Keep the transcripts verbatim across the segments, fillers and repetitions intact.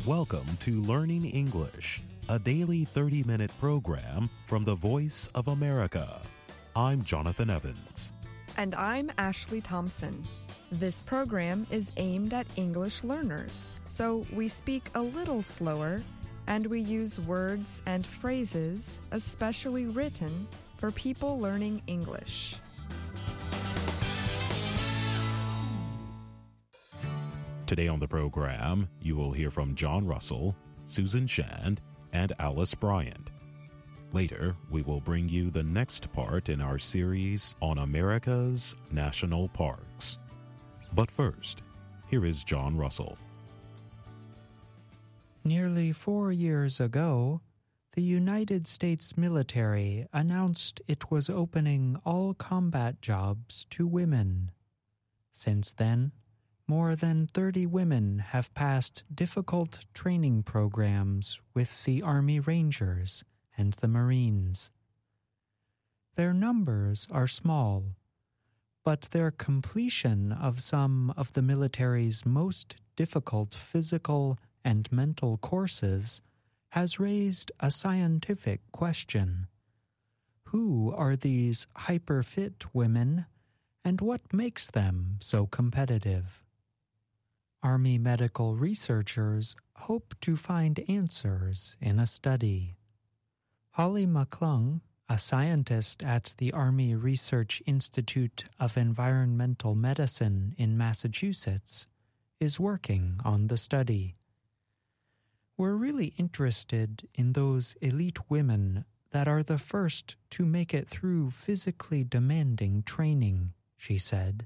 Welcome to Learning English, a daily thirty-minute program from the Voice of America. I'm Jonathan Evans. And I'm Ashley Thompson. This program is aimed at English learners, so we speak a little slower and we use words and phrases especially written for people learning English. Today on the program, you will hear from John Russell, Susan Shand, and Alice Bryant. Later, we will bring you the next part in our series on America's national parks. But first, here is John Russell. Nearly four years ago, the United States military announced it was opening all combat jobs to women. Since then, more than thirty women have passed difficult training programs with the Army Rangers and the Marines. Their numbers are small, but their completion of some of the military's most difficult physical and mental courses has raised a scientific question. Who are these hyper-fit women, and what makes them so competitive? Army medical researchers hope to find answers in a study. Holly McClung, a scientist at the Army Research Institute of Environmental Medicine in Massachusetts, is working on the study. We're really interested in those elite women that are the first to make it through physically demanding training, she said.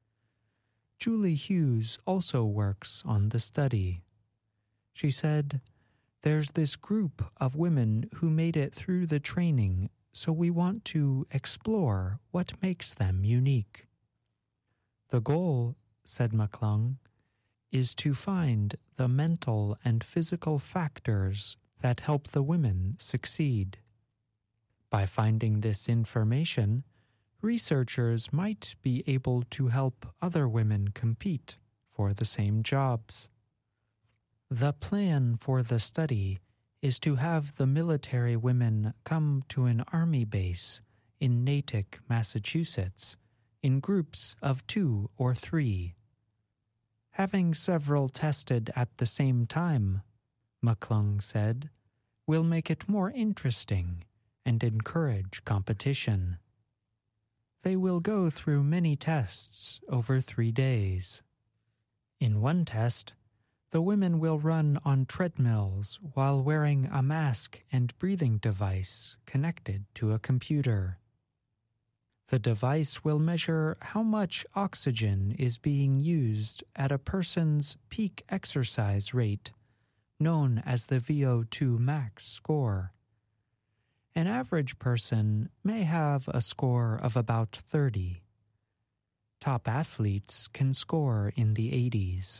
Julie Hughes also works on the study. She said, "There's this group of women who made it through the training, so we want to explore what makes them unique." The goal, said McClung, is to find the mental and physical factors that help the women succeed. By finding this information, researchers might be able to help other women compete for the same jobs. The plan for the study is to have the military women come to an army base in Natick, Massachusetts, in groups of two or three. Having several tested at the same time, McClung said, will make it more interesting and encourage competition. They will go through many tests over three days. In one test, the women will run on treadmills while wearing a mask and breathing device connected to a computer. The device will measure how much oxygen is being used at a person's peak exercise rate, known as the V O two max score. An average person may have a score of about thirty. Top athletes can score in the eighties.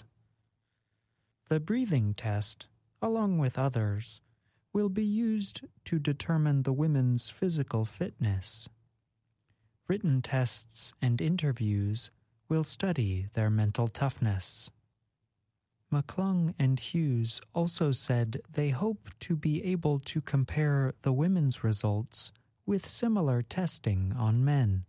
The breathing test, along with others, will be used to determine the women's physical fitness. Written tests and interviews will study their mental toughness. McClung and Hughes also said they hope to be able to compare the women's results with similar testing on men.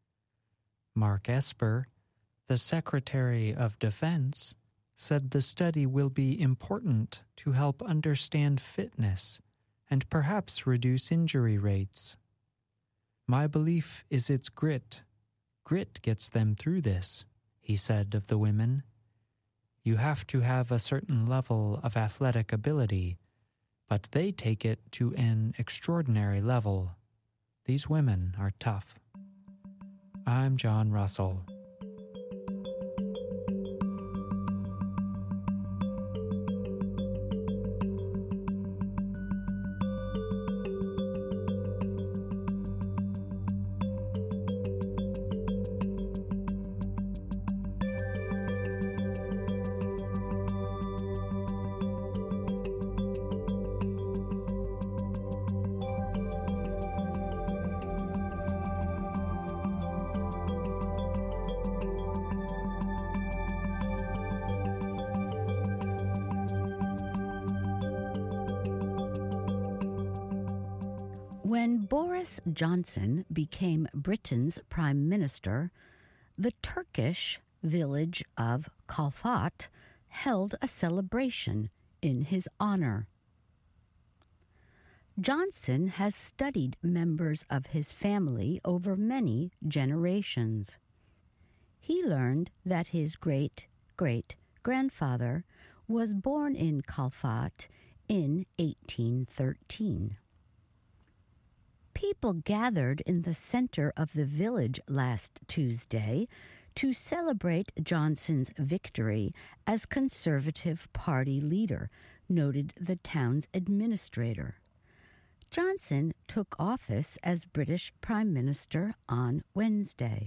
Mark Esper, the Secretary of Defense, said the study will be important to help understand fitness and perhaps reduce injury rates. "My belief is it's grit. Grit gets them through this," he said of the women. "You have to have a certain level of athletic ability, but they take it to an extraordinary level. These women are tough." I'm John Russell. When Boris Johnson became Britain's Prime Minister, the Turkish village of Kalfat held a celebration in his honor. Johnson has studied members of his family over many generations. He learned that his great-great-grandfather was born in Kalfat in eighteen thirteen. People gathered in the center of the village last Tuesday to celebrate Johnson's victory as Conservative Party leader, noted the town's administrator. Johnson took office as British Prime Minister on Wednesday.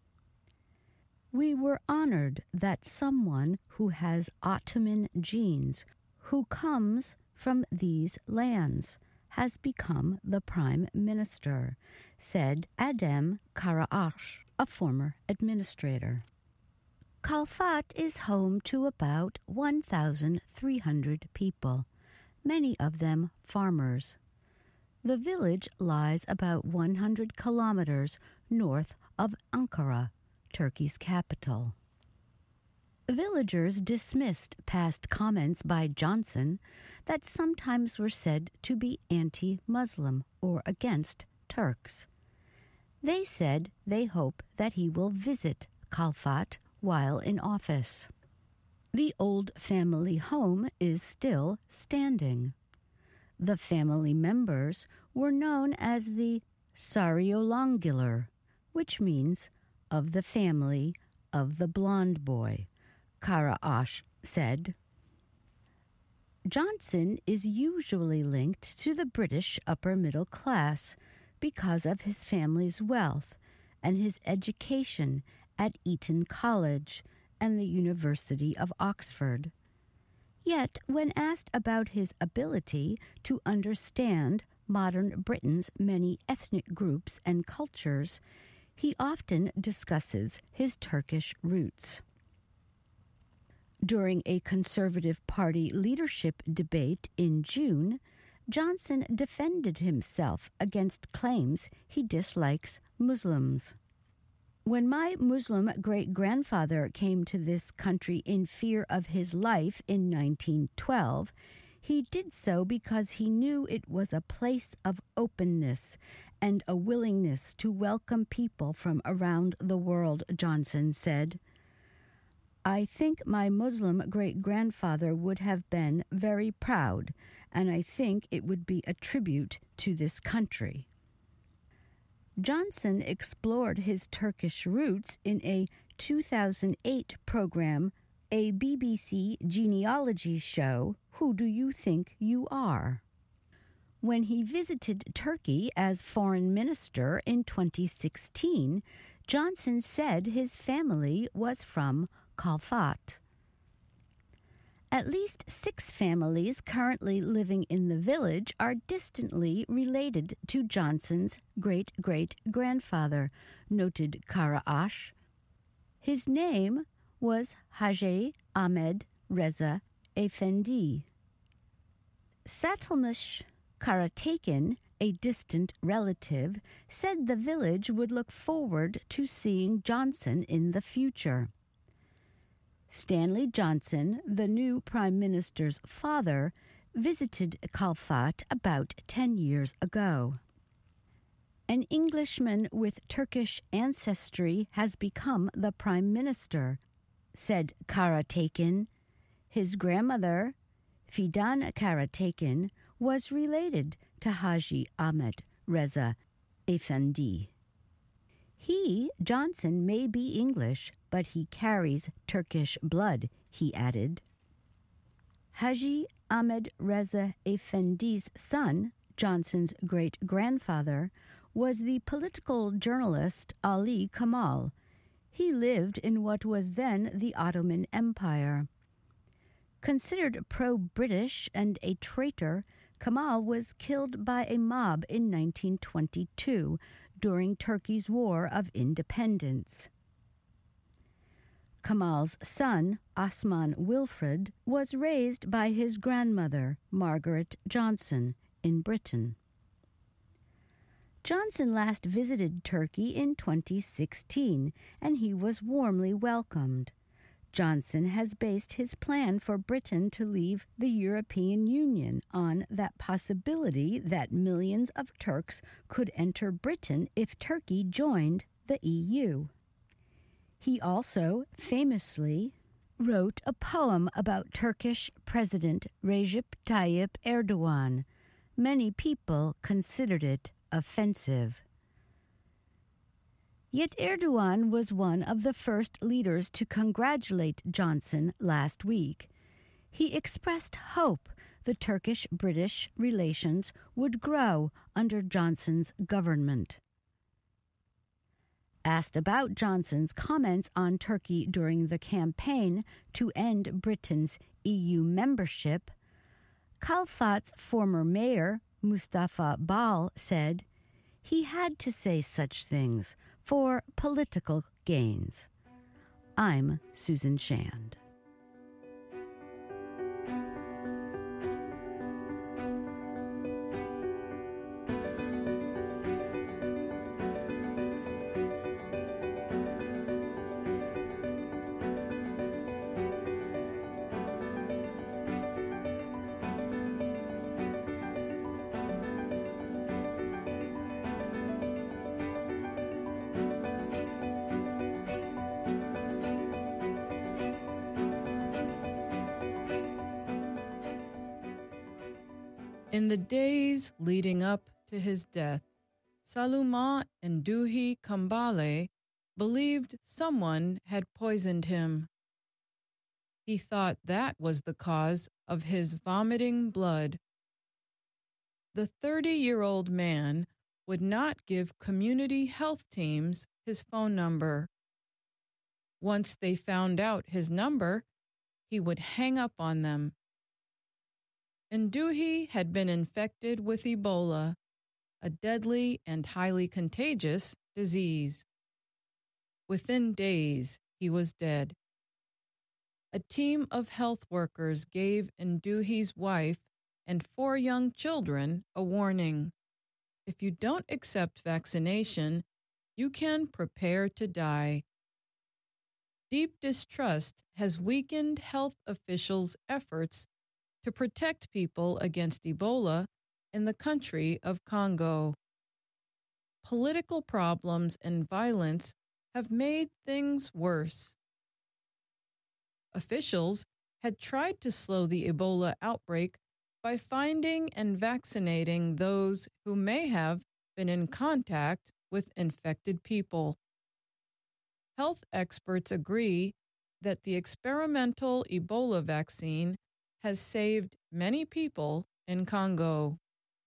We were honored that someone who has Ottoman genes, who comes from these lands, has become the Prime Minister, said Adem Karaağaç, a former administrator. Kalfat is home to about one thousand three hundred people, many of them farmers. The village lies about one hundred kilometers north of Ankara, Turkey's capital. Villagers dismissed past comments by Johnson that sometimes were said to be anti-Muslim or against Turks. They said they hope that he will visit Kalfat while in office. The old family home is still standing. The family members were known as the Sarıoğlanlılar, which means of the family of the blonde boy, Karaağaç said. Johnson is usually linked to the British upper middle class because of his family's wealth and his education at Eton College and the University of Oxford. Yet, when asked about his ability to understand modern Britain's many ethnic groups and cultures, he often discusses his Turkish roots. During a Conservative Party leadership debate in June, Johnson defended himself against claims he dislikes Muslims. When my Muslim great-grandfather came to this country in fear of his life in nineteen twelve, he did so because he knew it was a place of openness and a willingness to welcome people from around the world, Johnson said. I think my Muslim great-grandfather would have been very proud, and I think it would be a tribute to this country. Johnson explored his Turkish roots in a two thousand eight program, a B B C genealogy show, Who Do You Think You Are? When he visited Turkey as foreign minister in twenty sixteen, Johnson said his family was from Kalfat. At least six families currently living in the village are distantly related to Johnson's great-great-grandfather, noted Karaağaç. His name was Hacı Ahmed Reza Efendi. Satılmış Karataken, a distant relative, said the village would look forward to seeing Johnson in the future. Stanley Johnson, the new Prime Minister's father, visited Kalfat about ten years ago. An Englishman with Turkish ancestry has become the Prime Minister, said Karataken. His grandmother, Fidan Karataken, was related to Hacı Ahmed Reza Efendi. He, Johnson, may be English, but he carries Turkish blood, he added. Hacı Ahmed Reza Efendi's son, Johnson's great-grandfather, was the political journalist Ali Kemal. He lived in what was then the Ottoman Empire. Considered pro-British and a traitor, Kemal was killed by a mob in nineteen twenty-two during Turkey's War of Independence. Kemal's son, Osman Wilfred, was raised by his grandmother, Margaret Johnson, in Britain. Johnson last visited Turkey in twenty sixteen, and he was warmly welcomed. Johnson has based his plan for Britain to leave the European Union on that possibility that millions of Turks could enter Britain if Turkey joined the E U. He also famously wrote a poem about Turkish President Recep Tayyip Erdogan. Many people considered it offensive. Yet Erdogan was one of the first leaders to congratulate Johnson last week. He expressed hope the Turkish-British relations would grow under Johnson's government. Asked about Johnson's comments on Turkey during the campaign to end Britain's E U membership, Kalfat's former mayor, Mustafa Bal, said he had to say such things for political gains. I'm Susan Shand. In the days leading up to his death, Saluma Nduhi Kambale believed someone had poisoned him. He thought that was the cause of his vomiting blood. The thirty-year-old man would not give community health teams his phone number. Once they found out his number, he would hang up on them. Nduhi had been infected with Ebola, a deadly and highly contagious disease. Within days, he was dead. A team of health workers gave Nduhi's wife and four young children a warning. If you don't accept vaccination, you can prepare to die. Deep distrust has weakened health officials' efforts to protect people against Ebola in the country of Congo. Political problems and violence have made things worse. Officials had tried to slow the Ebola outbreak by finding and vaccinating those who may have been in contact with infected people. Health experts agree that the experimental Ebola vaccine has saved many people in Congo.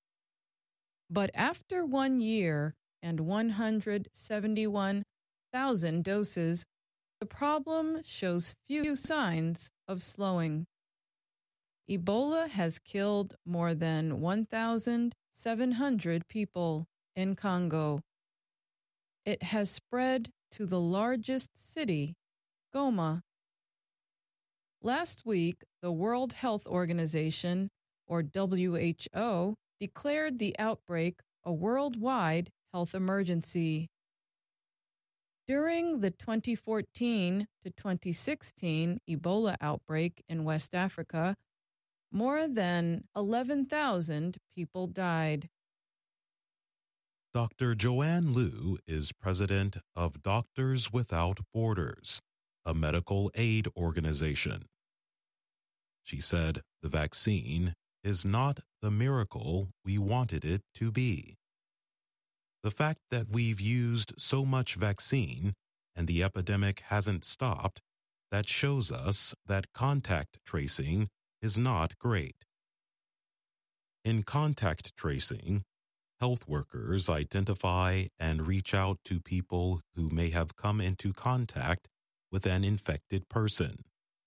But after one year and one hundred seventy-one thousand doses, the problem shows few signs of slowing. Ebola has killed more than one thousand seven hundred people in Congo. It has spread to the largest city, Goma. Last week, the World Health Organization, or W H O, declared the outbreak a worldwide health emergency. During the twenty fourteen to twenty sixteen Ebola outbreak in West Africa, more than eleven thousand people died. Doctor Joanne Liu is president of Doctors Without Borders, a medical aid organization. She said the vaccine is not the miracle we wanted it to be. The fact that we've used so much vaccine and the epidemic hasn't stopped, that shows us that contact tracing is not great. In contact tracing, health workers identify and reach out to people who may have come into contact with an infected person.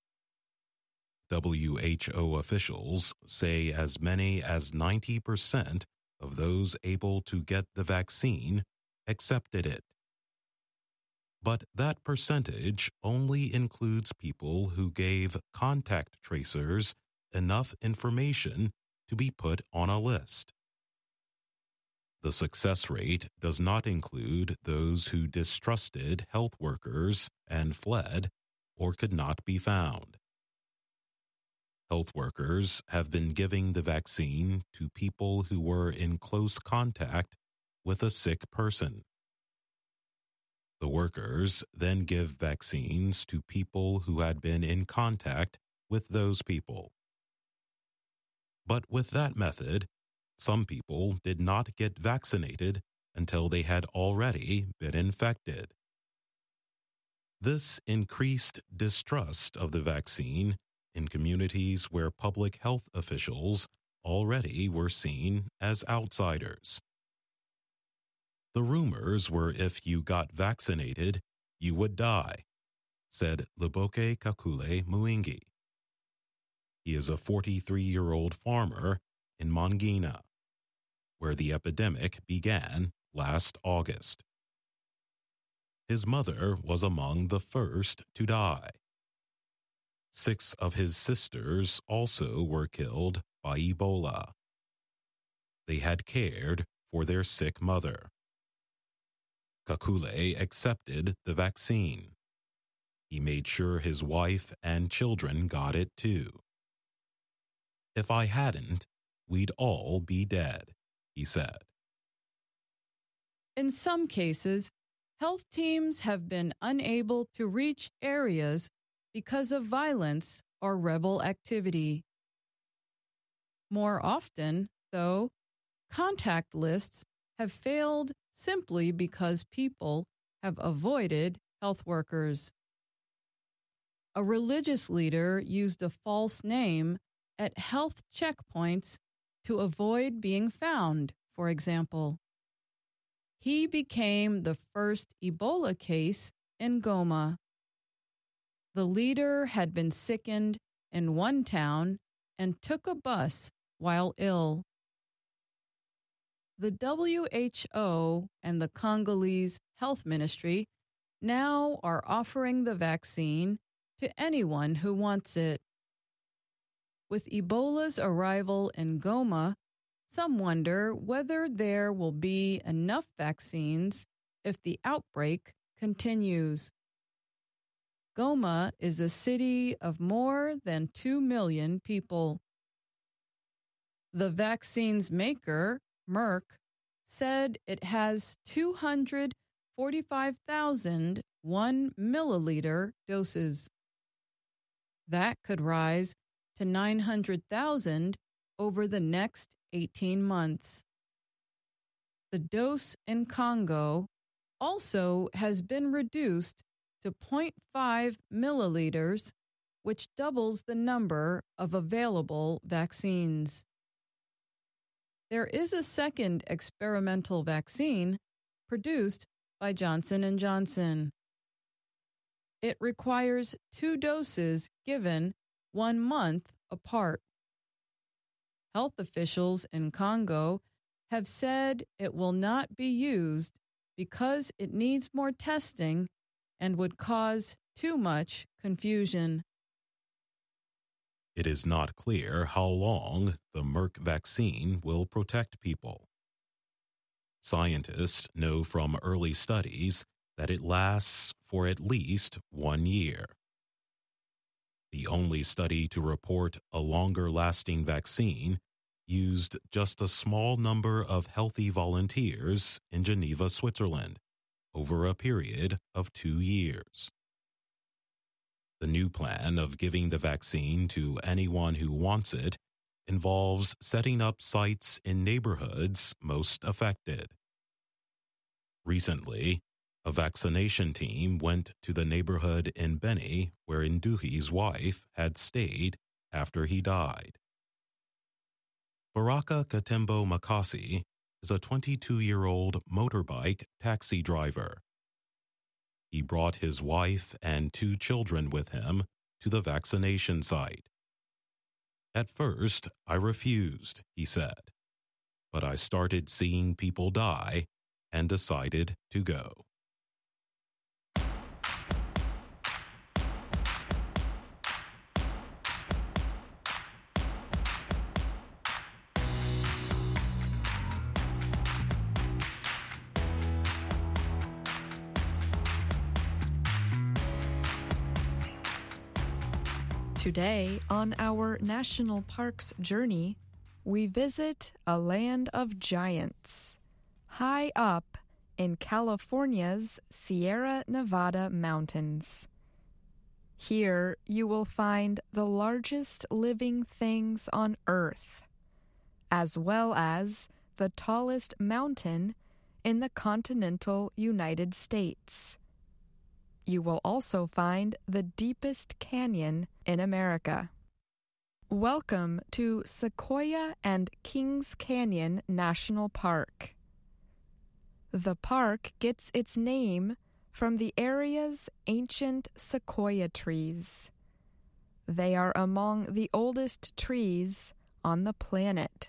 W H O officials say as many as ninety percent of those able to get the vaccine accepted it. But that percentage only includes people who gave contact tracers enough information to be put on a list. The success rate does not include those who distrusted health workers and fled or could not be found. Health workers have been giving the vaccine to people who were in close contact with a sick person. The workers then give vaccines to people who had been in contact with those people. But with that method, some people did not get vaccinated until they had already been infected. This increased distrust of the vaccine in communities where public health officials already were seen as outsiders. The rumors were if you got vaccinated, you would die, said Leboke Kakule Muingi. He is a forty-three-year-old farmer in Mangina, where the epidemic began last August. His mother was among the first to die. Six of his sisters also were killed by Ebola. They had cared for their sick mother. Kakule accepted the vaccine. He made sure his wife and children got it too. If I hadn't, we'd all be dead, he said. In some cases, health teams have been unable to reach areas because of violence or rebel activity. More often, though, contact lists have failed simply because people have avoided health workers. A religious leader used a false name at health checkpoints to avoid being found, for example. He became the first Ebola case in Goma. The leader had been sickened in one town and took a bus while ill. The W H O and the Congolese Health Ministry now are offering the vaccine to anyone who wants it. With Ebola's arrival in Goma, some wonder whether there will be enough vaccines if the outbreak continues. Goma is a city of more than two million people. The vaccine's maker, Merck, said it has two hundred forty-five thousand one milliliter doses. That could rise to nine hundred thousand over the next eighteen months. The dose in Congo also has been reduced to zero point five milliliters, which doubles the number of available vaccines. There is a second experimental vaccine produced by Johnson and Johnson. It requires two doses given one month apart. Health officials in Congo have said it will not be used because it needs more testing and would cause too much confusion. It is not clear how long the Merck vaccine will protect people. Scientists know from early studies that it lasts for at least one year. The only study to report a longer-lasting vaccine used just a small number of healthy volunteers in Geneva, Switzerland, over a period of two years. The new plan of giving the vaccine to anyone who wants it involves setting up sites in neighborhoods most affected. Recently, a vaccination team went to the neighborhood in Beni where Nduhi's wife had stayed after he died. Baraka Katembo Makasi is a twenty-two-year-old motorbike taxi driver. He brought his wife and two children with him to the vaccination site. At first, I refused, he said, but I started seeing people die and decided to go. Today, on our national parks journey, we visit a land of giants, high up in California's Sierra Nevada mountains. Here you will find the largest living things on Earth, as well as the tallest mountain in the continental United States. You will also find the deepest canyon in America. Welcome to Sequoia and Kings Canyon National Park. The park gets its name from the area's ancient sequoia trees. They are among the oldest trees on the planet.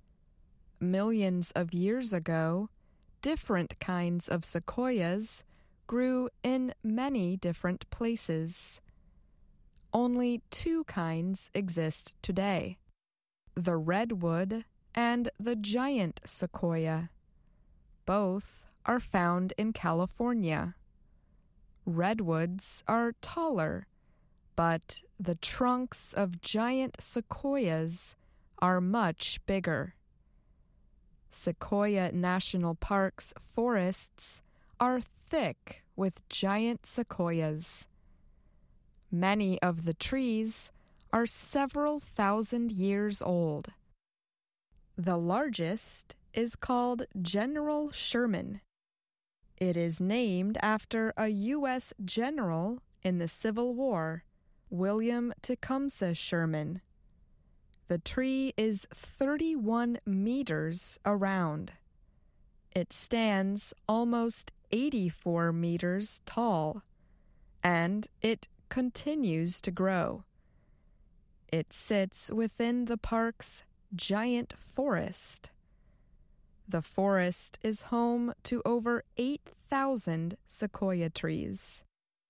Millions of years ago, different kinds of sequoias grew in many different places. Only two kinds exist today, the redwood and the giant sequoia. Both are found in California. Redwoods are taller, but the trunks of giant sequoias are much bigger. Sequoia National Park's forests are thick with giant sequoias. Many of the trees are several thousand years old. The largest is called General Sherman. It is named after a U S general in the Civil War, William Tecumseh Sherman. The tree is thirty-one meters around. It stands almost eighty-four meters tall, and it continues to grow. It sits within the park's giant forest. The forest is home to over eight thousand sequoia trees.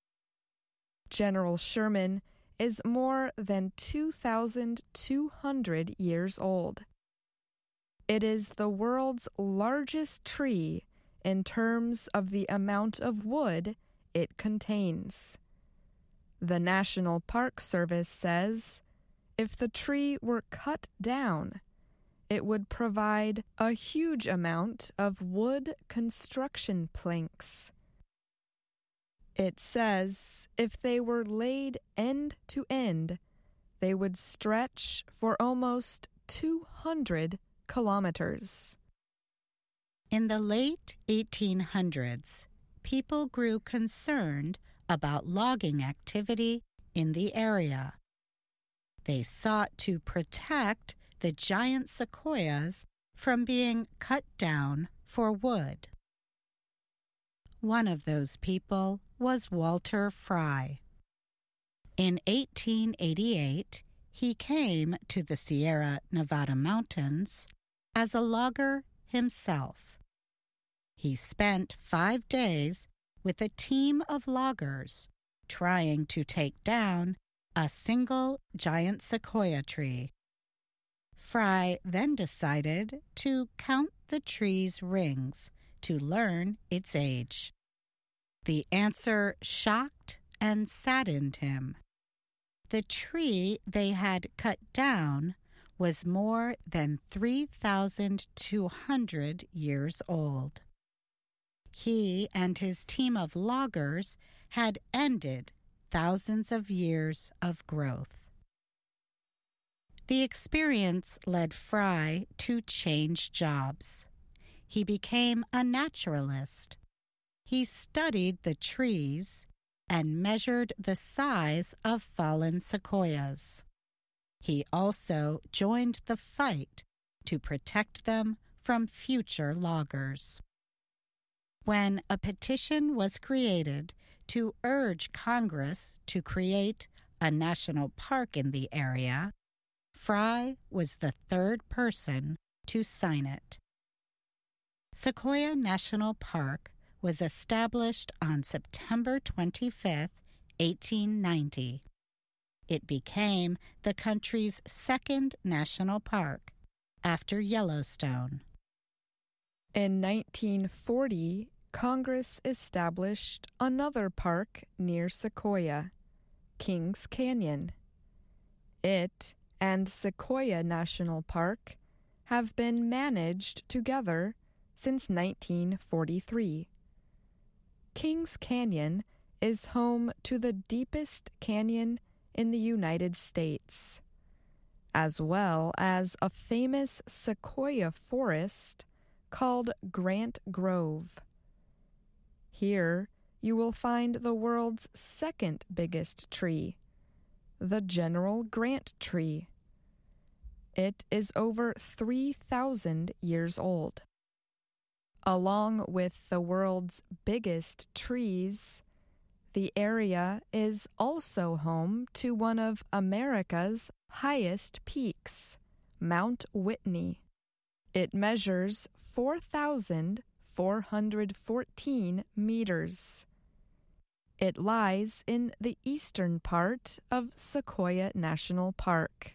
General Sherman is more than two thousand two hundred years old. It is the world's largest tree in terms of the amount of wood it contains. The National Park Service says if the tree were cut down, it would provide a huge amount of wood construction planks. It says if they were laid end to end, they would stretch for almost two hundred kilometers. In the late eighteen hundreds, people grew concerned about logging activity in the area. They sought to protect the giant sequoias from being cut down for wood. One of those people was Walter Fry. In eighteen eighty-eight, he came to the Sierra Nevada mountains as a logger himself. He spent five days with a team of loggers trying to take down a single giant sequoia tree. Fry then decided to count the tree's rings to learn its age. The answer shocked and saddened him. The tree they had cut down was more than three thousand two hundred years old. He and his team of loggers had ended thousands of years of growth. The experience led Fry to change jobs. He became a naturalist. He studied the trees and measured the size of fallen sequoias. He also joined the fight to protect them from future loggers. When a petition was created to urge Congress to create a national park in the area, Fry was the third person to sign it. Sequoia National Park was established on September twenty-fifth, eighteen ninety. It became the country's second national park, after Yellowstone. In nineteen forty, Congress established another park near Sequoia, Kings Canyon. It and Sequoia National Park have been managed together since nineteen forty-three. Kings Canyon is home to the deepest canyon in the United States, as well as a famous sequoia forest called Grant Grove. Here you will find the world's second biggest tree, the General Grant tree. It is over three thousand years old. Along with the world's biggest trees, the area is also home to one of America's highest peaks, Mount Whitney. It measures four thousand four hundred fourteen meters. It lies in the eastern part of Sequoia National Park.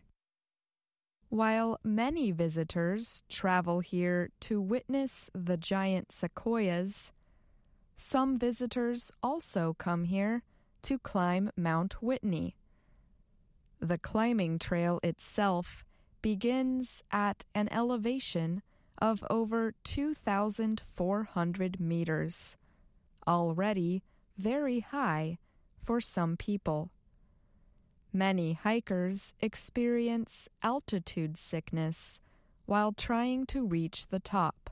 While many visitors travel here to witness the giant sequoias, some visitors also come here to climb Mount Whitney. The climbing trail itself begins at an elevation of over two thousand four hundred meters, already very high for some people. Many hikers experience altitude sickness while trying to reach the top.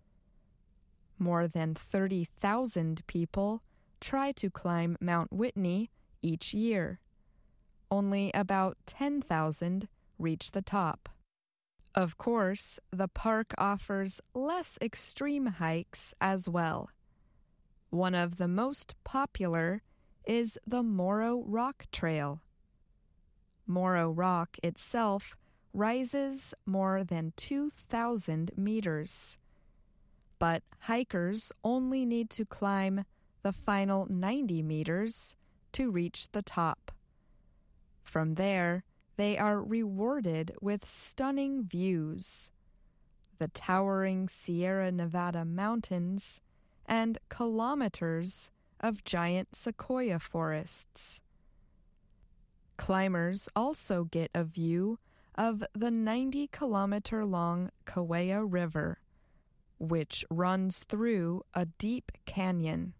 More than thirty thousand people try to climb Mount Whitney each year. Only about ten thousand reach the top. Of course, the park offers less extreme hikes as well. One of the most popular is the Morrow Rock Trail. Morrow Rock itself rises more than two thousand meters, but hikers only need to climb the final ninety meters to reach the top. From there, they are rewarded with stunning views, the towering Sierra Nevada mountains, and kilometers of giant sequoia forests. Climbers also get a view of the ninety-kilometer-long Kaweah River, which runs through a deep canyon.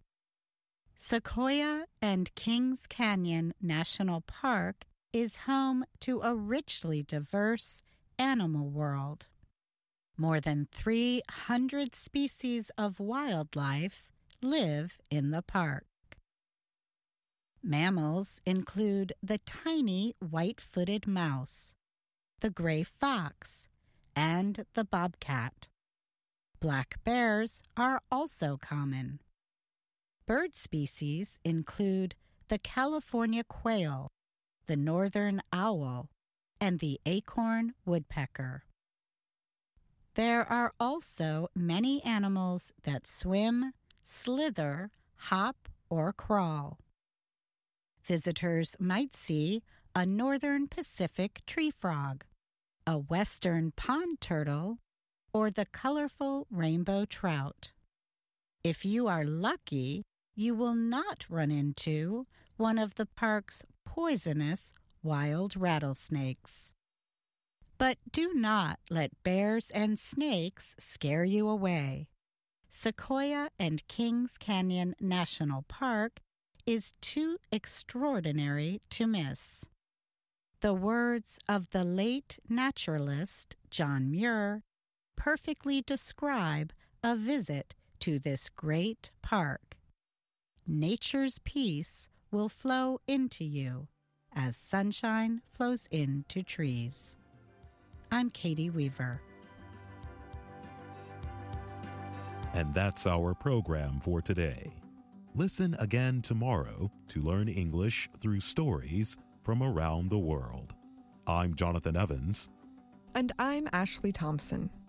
Sequoia and Kings Canyon National Park is home to a richly diverse animal world. More than three hundred species of wildlife live in the park. Mammals include the tiny white-footed mouse, the gray fox, and the bobcat. Black bears are also common. Bird species include the California quail, the northern owl, and the acorn woodpecker. There are also many animals that swim, slither, hop, or crawl. Visitors might see a northern Pacific tree frog, a western pond turtle, or the colorful rainbow trout. If you are lucky, you will not run into one of the park's poisonous wild rattlesnakes. But do not let bears and snakes scare you away. Sequoia and Kings Canyon National Park is too extraordinary to miss. The words of the late naturalist John Muir perfectly describe a visit to this great park. Nature's peace will flow into you as sunshine flows into trees. I'm Katie Weaver. And that's our program for today. Listen again tomorrow to learn English through stories from around the world. I'm Jonathan Evans. And I'm Ashley Thompson.